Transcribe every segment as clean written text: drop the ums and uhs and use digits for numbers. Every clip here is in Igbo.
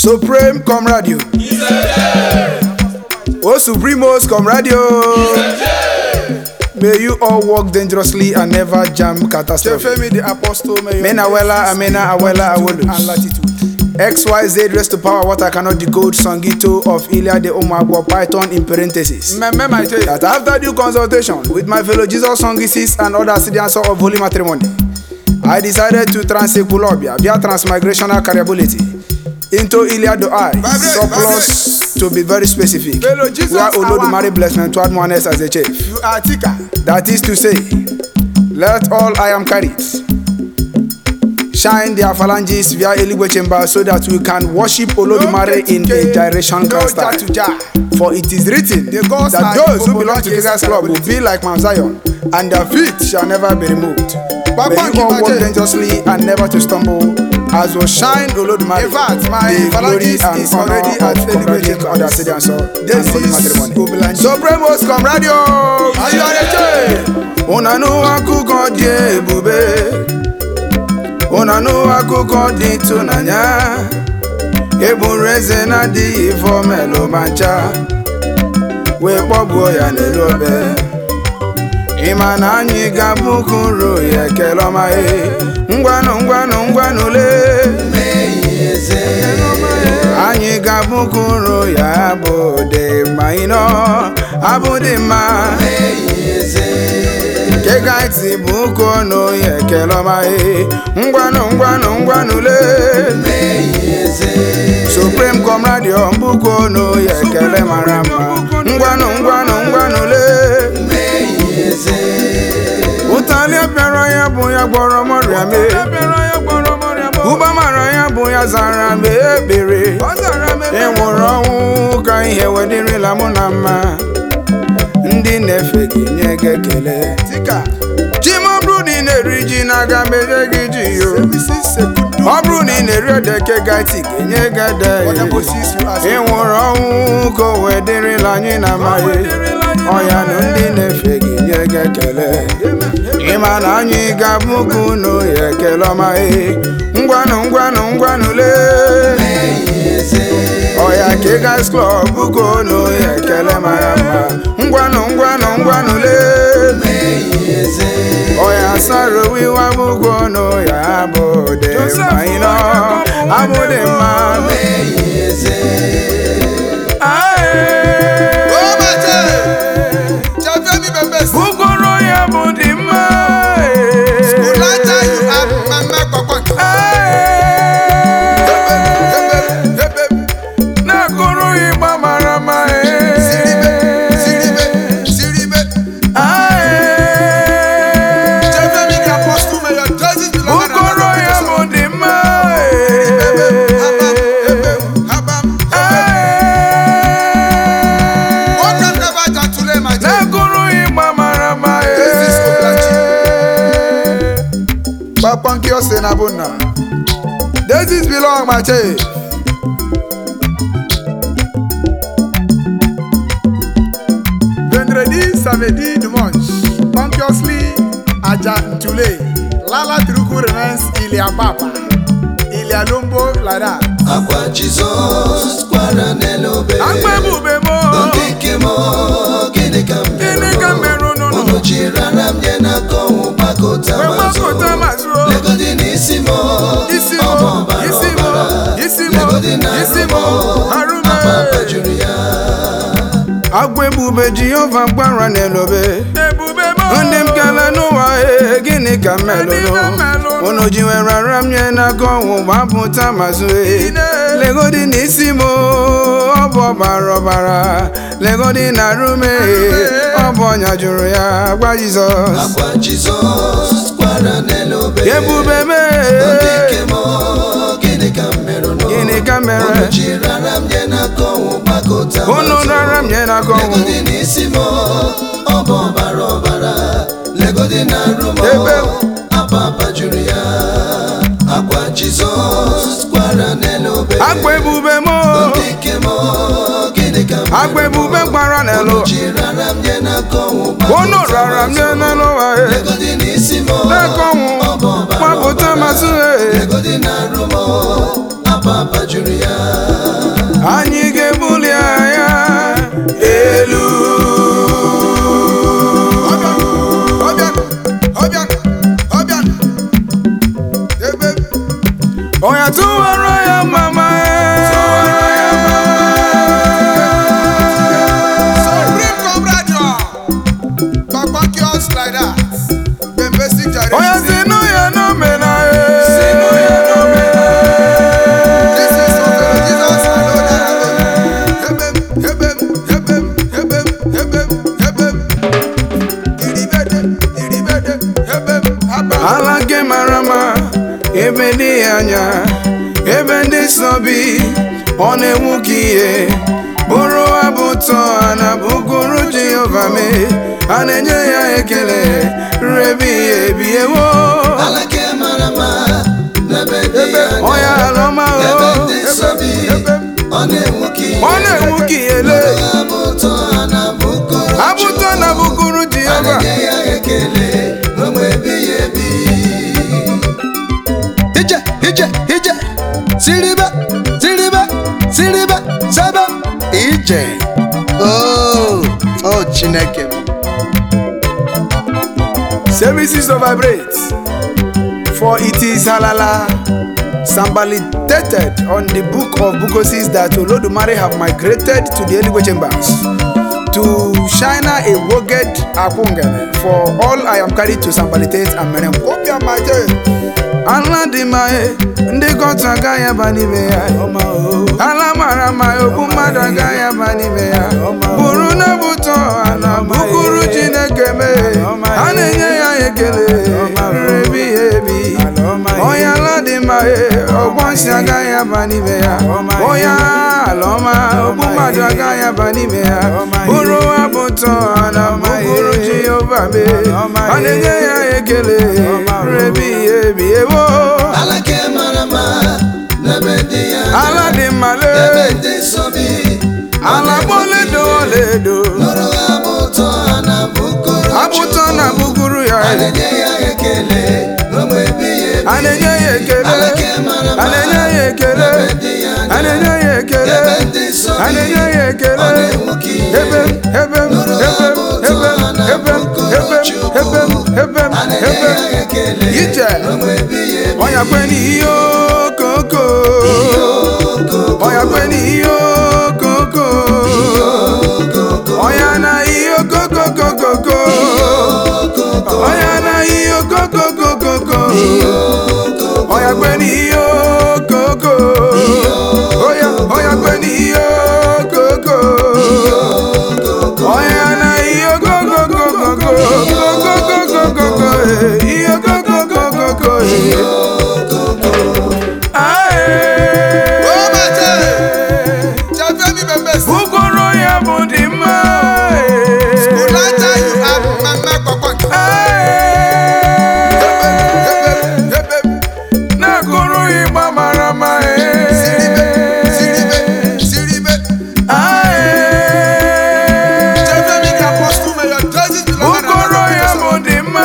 Supreme come radio. Oh Supremos come radio. May you all walk dangerously and never jam catastrophe. Femi the apostle, Mena Awela, Amena Awela Awolu. and latitude. XYZ rest to power what I cannot decode. Songito of Ilya de Omagwa Python in parenthesis. That after due consultation with my fellow Jesus Songists and other citizens of Holy Matrimony, I decided to transeculobia via transmigrational carriability into Ilya do I, surplus to be very specific, where Olodumare blessed me to add one as a chief. You are Tika. That is to say, let all I am carried shine their phalanges via Eligwe chamber so that we can worship Olodumare in a gyration style. For it is written that those who belong to Jesus Club will be like Mount Zion, and their feet shall never be removed. May you all walk dangerously and never to stumble, as will shine Olodumare. In fact, my the glory phalanges and is honor already of at Eligwe congregating other citizens of This Holy is Matrimony. Obilanji. Supremos come radio. Unanu akuko die bube. Unanu akuko di tunanya. Ebureze na di ifomelo mancha. We bobo ya nelobe. Imana anyi gabukuru ye keloma e. Ngwanu le. Anyi gabukuru ya bode maino. Abode ma. Kegaiti buko no ye keloma e. Ngwanu le. Supreme come radio buko no ye kele marama. Ngwanu le. Utalia pero ya buya gboro moria me. Uba mara ya buya zara me ebere. Enworo ka ihe wediri la munama. Ndi nefe gi nyege kele. Tika. Chimobru ni neriji naga meje giji yo. Obru ni neri deke gaiti gi nyege de. Enworo ko wediri la nyina maye. Oya no ndi nefe gi nyege kele. Imana anyi gabuku no ye keloma e. Ngwanu le. Oya Kegas Club buko no ye kele marama. Ngwanu le. Oya Saro wiwa buko no ya abode maino. Abode ma. Bukoro ya bode ma. This is belong my chief. Vendredi, samedi, dimanche. Consciously, Aja Ntule. Lala Tiruku remains Ilya Papa. Ilya Lumbo, like that. Aqua Jesus, Quaranello, Bebo. Kemo, Gene Cameron, no Chiraram, Yena, Ko, Bakota, Legodinissimo, Papa Julia. Agwebube Jehovah Quaranello. Ondem kala no wa Gene Camelo. Ono jiwe raram yena ko maputa mazue. Legodinissimo, Obo Barobara. Legodina rume, Obo Nyajuria, Aqua Jesus, Quaranello, Yebube, Kemo, Gene Cameron, Chiraram, Yena, Ko, Bakota, Raram yena ko. Legodinissimo, Obo Barobara, Legodina rumo, Papa Julia, Aqua Jesus, Quaranello, Agwebube mo. Agwebube Quaranello. Chiraram, Yena, Ko, Ono raram yena no wa. Legodinissimo, Maputa mazue. Legodina rumo, Papa Julia. Goliath. Bembesi Jare. Oya sinu ya no mena This is what Jesus alone and alone. Alage marama ebe dị anya ebe ndị sobi ọ na-enwu ka ihe bụrụ abụtọ na bụgụrụ Jehova me a na-enye ya ekele rebi ebi ewo Alake marama n'ebe dị anya oya alọma ebe ndị sobi ọ na-enwu ka ihe abụtọ na bụgụrụ Jehova na-enye ya ekele n'ụmụ ebighị ebi. Ije siribe sebe ije oh Chineke. Services of vibrate, for it is halala sambaliterated on the book of Bukosis that Olodumare have migrated to the Eligwe chambers to shine a woged akungene for all I am carried to sambalitate and merem. Kopia maje Allah di mae ndi kontra gaya bani meya Allah mara mae okumada gaya bani meya buru na buto ana bukuru Chineke me anenye ya ekele rebi ebi oya Allah di mae ogwansi gaya bani meya oya aloma okumada gaya bani meya buru abuto ana bukuru Jehova me anenye ya ekele rebi ebi Alake marama n'ebe dị anya ala dị male ebe ndị sobi ala boledo oledo nụrụ abụtọ na bụgụrụ ya na-enye ya ekele n'ụmụ ebighị ebi. a na-enye ya ekele a na-enye ya ekele a na-enye ya ekele a na-enye ya ekele ebe ebe ije ọya kweni ihe okoko ọya kweni ihe okoko ọya na ihe okokokokoko ọya na ihe okokokokoko ọya kweni ihe okoko ọya kweni ihe okoko ọya na ihe okokokokoko ihe okokokokoko Bukoro ya bụ dị mma na-akụrụ ịgba mara mma Bukoro ya bụ dị mma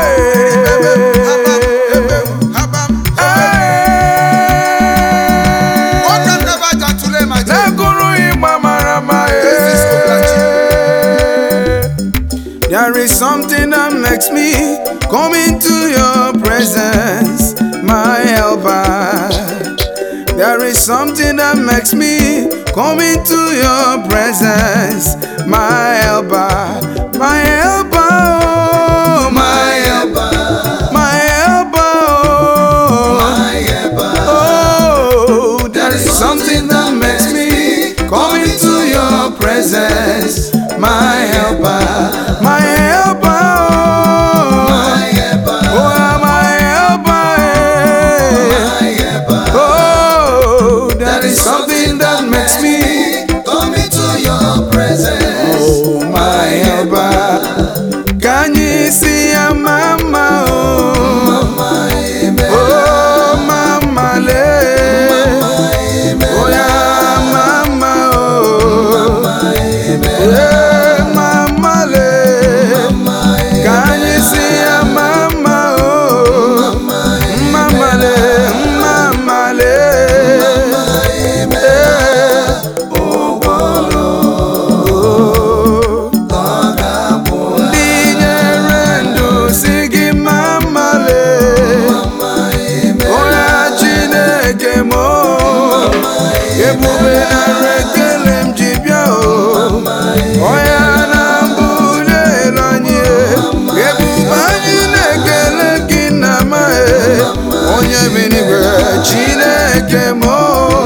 There is something that makes me come into your presence, my helper. There is something that makes me come into your presence, my helper, my helper, oh, my helper, my helper, oh, My helper. oh. There is something that makes me come into your presence, my helper, my helper, oh, My helper. oh, my helper, My helper. oh, there is something that makes me, come into your presence. oh, my helper. Chineke mo.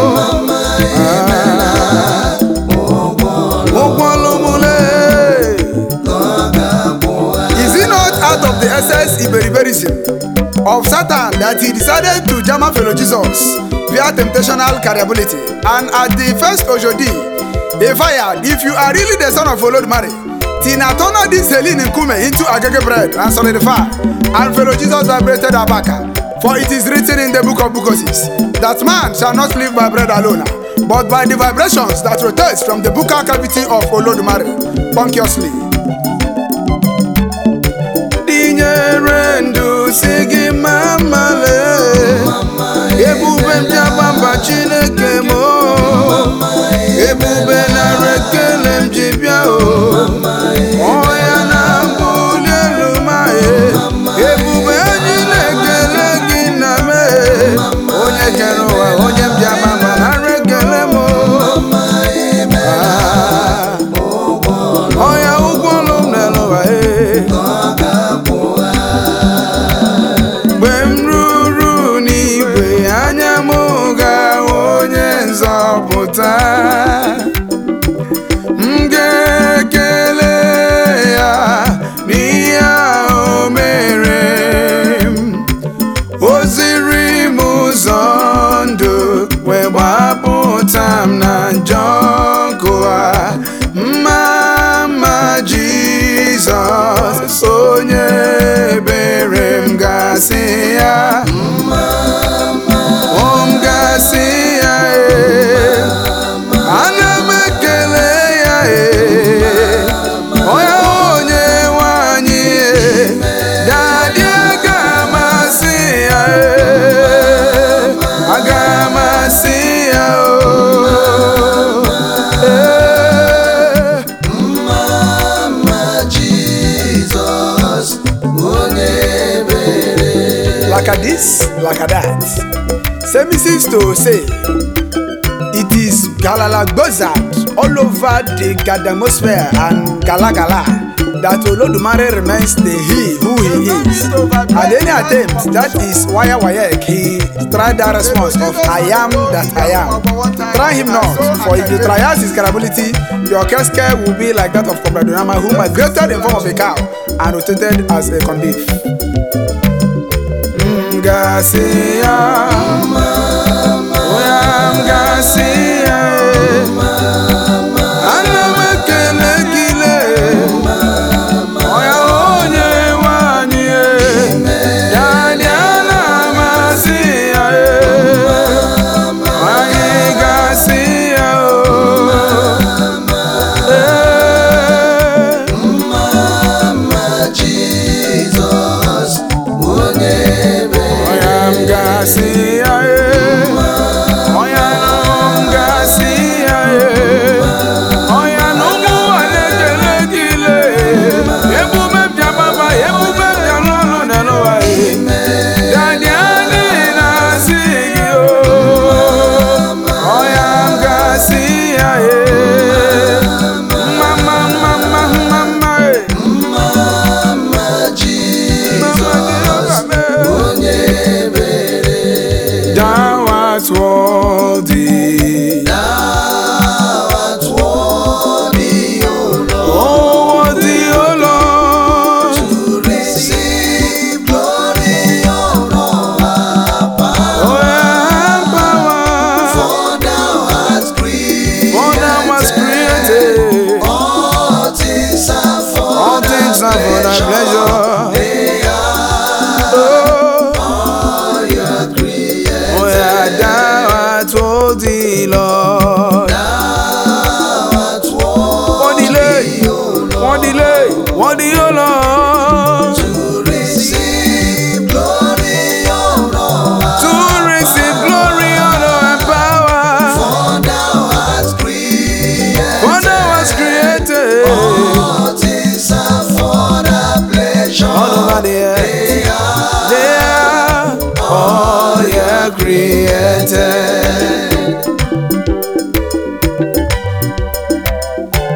Is it not out of the excess iberiberism of Satan that he decided to jam fellow Jesus via temptational carnality, and at the first Ojodi he fired, if you are really the son of Olodumare, Tina turn this Helene Nkume into agege bread and solidify, and fellow Jesus vibrated Abaka. For it is written in the book of Bukoses that man shall not live by bread alone, but by the vibrations that rotate from the buccal cavity of Olodumare consciously. Dinyerendu sigi mamale, ebube mjabamba Chineke mo, ebube na rekele mjibia o, oya na mbuli lumae, ebube njilekele giname, onye kerowa, onye mjabamba na rekele mo, oya ugwolo mnelowa Bemruru n'igwe anya muga onye nzọpụta, ngekele ya n'ihe o mere m, o ziri m ụzọ ndụ wee gbapụta m na njọ nkụwa. Mama Jizọs onye ebere m gasị ya, gasị ya ana m ekele ya onye nwanyị dadị aga amasị ya aga amasị ya like a this, like a that. Semisis to say it is Galalagbozad all over the Gadamosphere and Galagala that Olodumare remains the he who he is. At any attempt that is wire he tried that response of I am that I am. Try him not, for if you try out his capability, your casket will be like that of Comrade Onyama, who migrated in form of a cow and rotated as a corned beef. Garcia, Garcia, ana mekele gile, oya onye nwanyị dadị ana amasị ya anyị gasị ya Mama Jesus onye Garcia, oya no Garcia, oya no muanekele gile, ebube mjababa, ebube mjalolo nanowa, dadị ani nasigi oya Garcia, mama Jesus onye thou art worthy, thou art worthy, O Lord, oh worthy, O Lord, to receive glory, honor, power. For thou art created, all things are for thy pleasure. Worthy, Lord, thou art worthy, O Lord, worthy, O Lord, to receive glory, honor, and power. For thou art created, all things are for thy pleasure. All over the earth, they are all you created.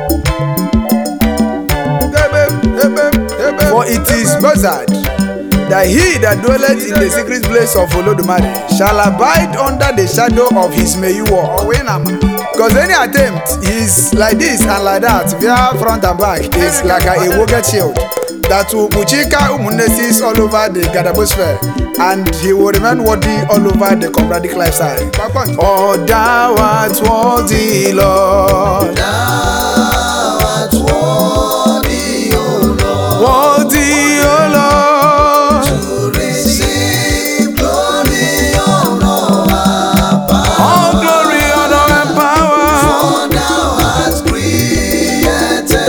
For it is Buzzard that he that dwelleth in the secret place of Olodumare shall abide under the shadow of his meyuwo. Because any attempt is like this and like that, via front and back, is like a wogged shield that will muchika umunesis all over the Gadabosphere, and he will remain worthy all over the Comradic lifestyle. Oh, thou art worthy, Lord. Thou art worthy, O Lord. Worthy, O Lord. To receive glory, honor, and power. All glory, honor, and power. For thou hast created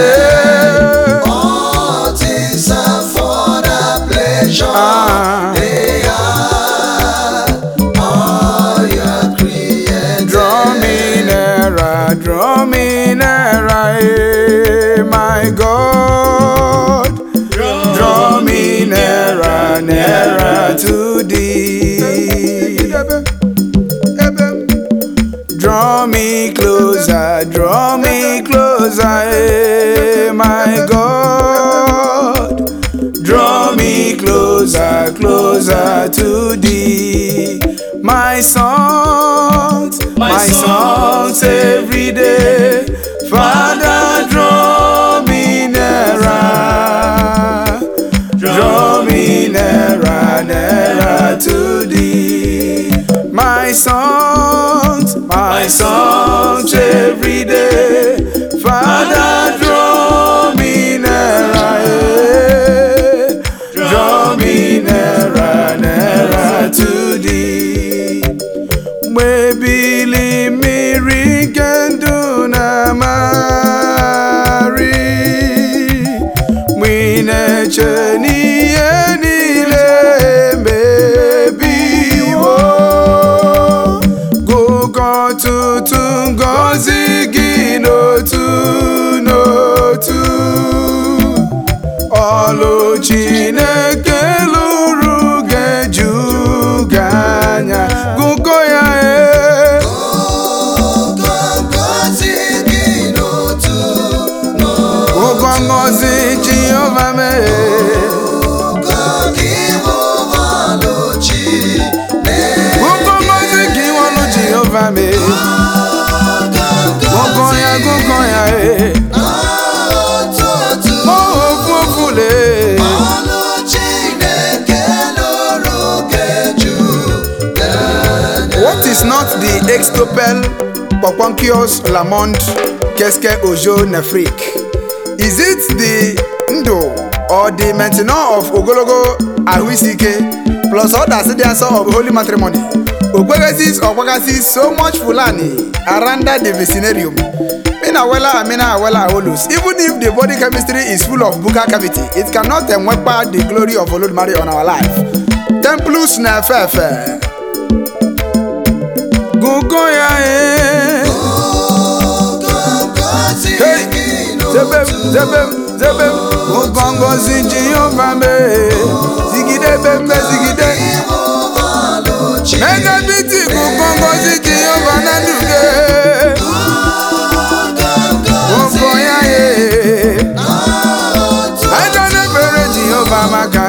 all things are for thy pleasure. They are all your created. Draw me nearer, my God. Draw me nearer, nearer to thee. Draw me closer, my God. Draw me closer, closer to thee. My songs every day. Father, draw me nearer. Draw me nearer, nearer to thee. My songs every day. Father, draw me nearer. Draw me nearer, nearer to thee. Mwebili miri kendo na mari. Mwine cheni enile mbebi wo. Gugo tutu ngozi ginotu notu. Olu Chineke lụrụ ga-eju ganya. Gugo ya Gugo ngozi Jehova me. Gugo ngozi kiwolu Jehova me. Gugo ya What is not the extopel Poponkios Lamont Keske Ojo Nefrik? Is it the Ndo or the Maintenant of Ogologo Ahuisike plus other citizens of holy matrimony? Ogwegasis or Wagasis so much Fulani around the vicinarium. Mina Awela Olus. Even if the body chemistry is full of buccal cavity, it cannot emwepa the glory of Olodumare on our life. Templus Nefefe. Gugo ya Hey, Zebem, Gugo ngozi Jehova me. Zigide bembe zigide. Mega biti Gugo ngozi Jehova na duge. Gugo ya Aja nebere Jehova maka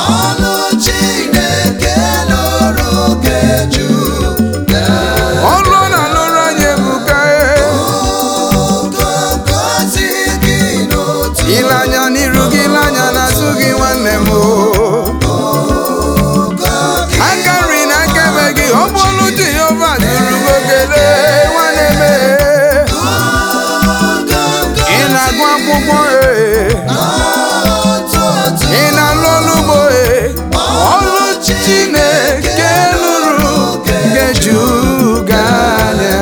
Ilanya nirugi ilanya na sugi nwanne m. Akari na kemegi ọbụlụ Jehova duru gokele nwanne m. Ị na-agụ akwụkwọ ị na-alụ ọlụ ugbo ọlụ Chineke lụrụ ga-eju ganya.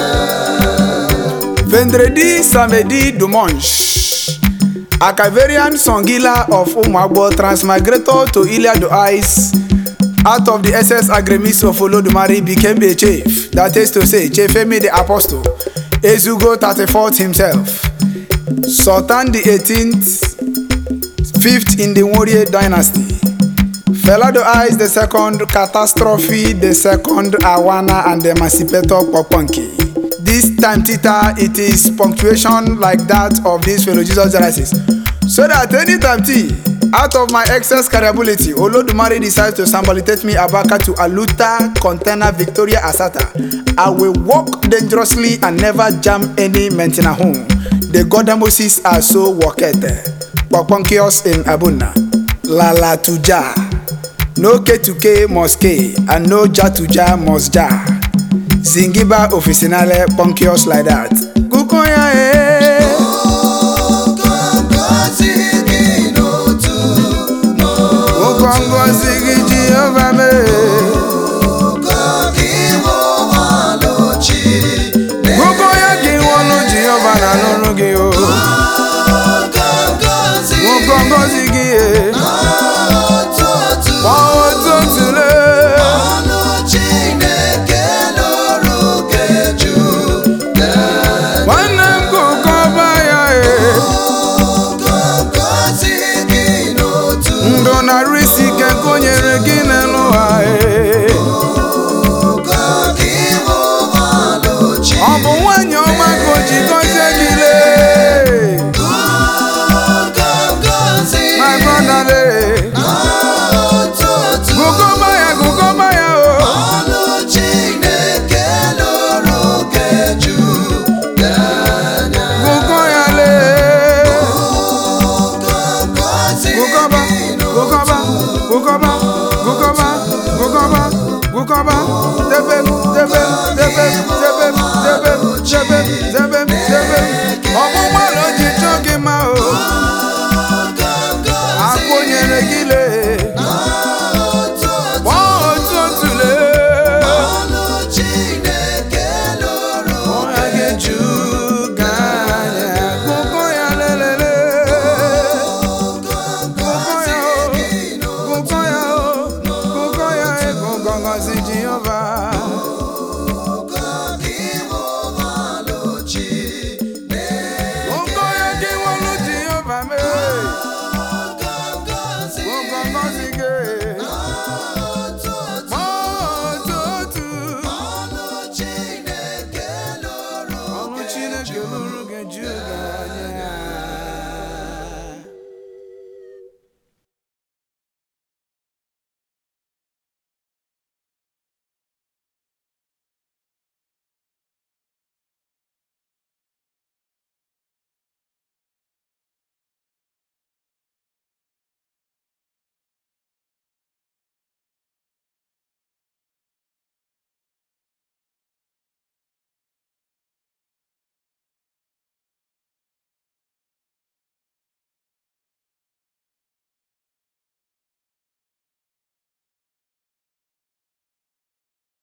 Vendredi samedi dimanche. A Caverian Songila of Umagbo transmigrator to Iliado Eyes out of the SS Agremis of Olodumare became a chief, that is to say, Chefemi the Apostle, Ezugo 34th himself, Sultan the 18th, 5th in the Warrior dynasty, Felado Eyes the second, Catastrophe the second, Awana and the Emancipator Poponki. This time theta, it is punctuation like that of this fellow Jesus Genesis. So that anytime T, Out of my excess carryability, Olodumare decides to sambolitate me Abaka to Aluta Container Victoria Asata. I will walk dangerously and never jam any Mentina home. The Godamoses are so workete. Pokponkios in Abuna. Lala Tuja. No K to K must K, and no Ja to Ja must Ja. Zingiba officinale Ponkios like that. Kukoya Kongo sigi Jehovah me. Kongo ya ki wonu Jehovah na lonu ki o. Kongo sigi e. Wa ototule. Wana kukoba ya e. Ndona risi ke konyere gine loa e. Obu wanyo makoji koche gile. My brother le. Kukoma ya o. Kukoya le. Gukaba, tepe